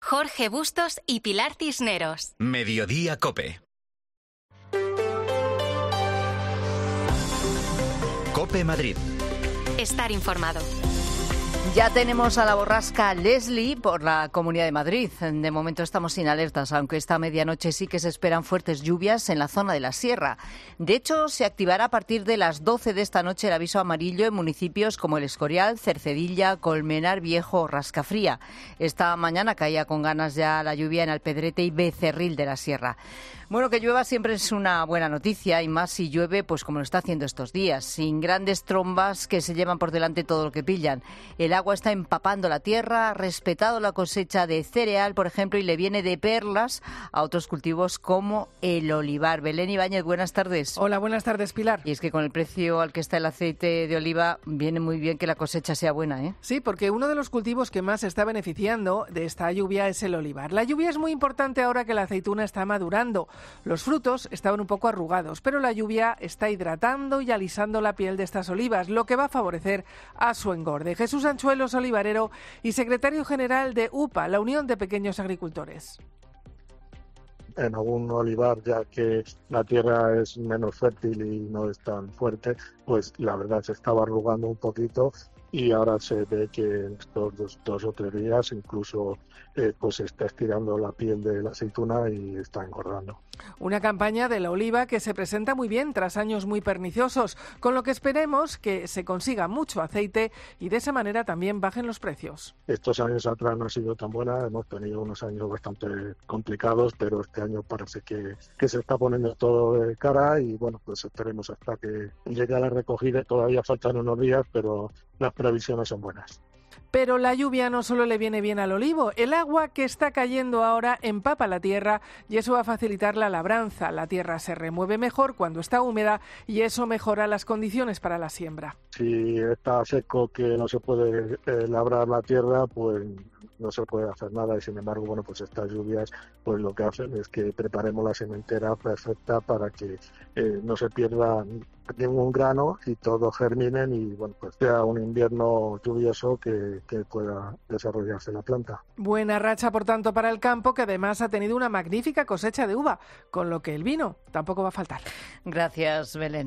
Jorge Bustos y Pilar Cisneros. Mediodía COPE. COPE Madrid. Estar informado. Ya tenemos a la borrasca Leslie por la Comunidad de Madrid. De momento estamos sin alertas, aunque esta medianoche sí que se esperan fuertes lluvias en la zona de la Sierra. De hecho, se activará a partir de las 12 de esta noche el aviso amarillo en municipios como El Escorial, Cercedilla, Colmenar Viejo o Rascafría. Esta mañana caía con ganas ya la lluvia en Alpedrete y Becerril de la Sierra. Bueno, que llueva siempre es una buena noticia, y más si llueve pues como lo está haciendo estos días, sin grandes trombas que se llevan por delante todo lo que pillan. El agua está empapando la tierra, ha respetado la cosecha de cereal, por ejemplo, y le viene de perlas a otros cultivos como el olivar. Belén Ibáñez, buenas tardes. Hola, buenas tardes, Pilar. Y es que con el precio al que está el aceite de oliva viene muy bien que la cosecha sea buena, ¿eh? Sí, porque uno de los cultivos que más se está beneficiando de esta lluvia es el olivar. La lluvia es muy importante ahora que la aceituna está madurando. Los frutos estaban un poco arrugados, pero la lluvia está hidratando y alisando la piel de estas olivas, lo que va a favorecer a su engorde. Jesús Anchuelos, olivarero y secretario general de UPA, la Unión de Pequeños Agricultores. En algún olivar, ya que la tierra es menos fértil y no es tan fuerte, pues la verdad se estaba arrugando un poquito, y ahora se ve que en estos dos o 3 días incluso pues se está estirando la piel de la aceituna y está engordando. Una campaña de la oliva que se presenta muy bien tras años muy perniciosos, con lo que esperemos que se consiga mucho aceite y de esa manera también bajen los precios. Estos años atrás no han sido tan buenas, hemos tenido unos años bastante complicados, pero este año parece que se está poniendo todo de cara, y bueno, pues esperemos hasta que llegue a la recogida. Todavía faltan unos días, pero las previsiones son buenas. Pero la lluvia no solo le viene bien al olivo, el agua que está cayendo ahora empapa la tierra y eso va a facilitar la labranza. La tierra se remueve mejor cuando está húmeda y eso mejora las condiciones para la siembra. Si está seco, que no se puede labrar la tierra, pues no se puede hacer nada, y sin embargo, bueno, pues estas lluvias pues lo que hacen es que preparemos la sementera perfecta para que no se pierda ningún grano y todo germinen, y bueno, pues sea un invierno lluvioso que pueda desarrollarse la planta. Buena racha, por tanto, para el campo, que además ha tenido una magnífica cosecha de uva, con lo que el vino tampoco va a faltar. Gracias, Belén.